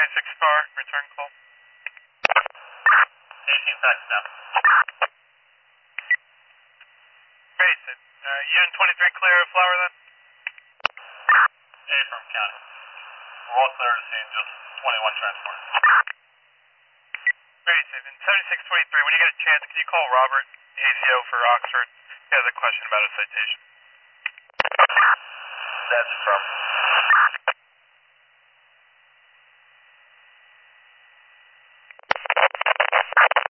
26 star, return call. 18 seconds now. Mason, UN 23 clear of Flower then? Affirm County. We're all clear to scene, just 21 transport. Mason, in 7623, when you get a chance, can you call Robert, the ACO for Oxford? He has a question about a citation. That's from